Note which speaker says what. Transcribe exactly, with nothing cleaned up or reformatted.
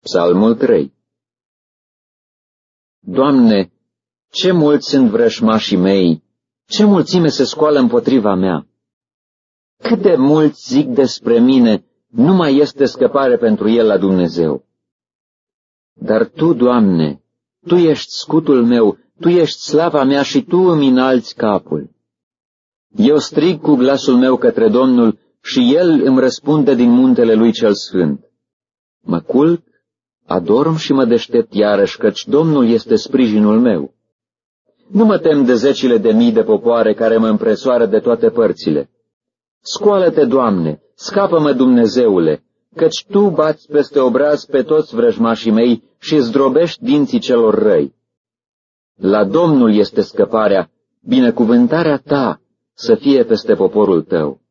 Speaker 1: Psalmul trei. Doamne, ce mulți sunt vrășmașii mei, ce mulțime se scoală împotriva mea! Cât de mulți zic despre mine, nu mai este scăpare pentru el la Dumnezeu. Dar Tu, Doamne, Tu ești scutul meu, Tu ești slava mea și Tu îmi înalți capul. Eu strig cu glasul meu către Domnul și El îmi răspunde din muntele Lui cel Sfânt. Mă culc, adorm și mă deștept iarăși, căci Domnul este sprijinul meu. Nu mă tem de zecile de mii de popoare care mă împresoară de toate părțile. Scoală-te, Doamne, scapă-mă, Dumnezeule, căci Tu bați peste obraz pe toți vrăjmașii mei și zdrobești dinții celor răi. La Domnul este scăparea, binecuvântarea Ta să fie peste poporul Tău.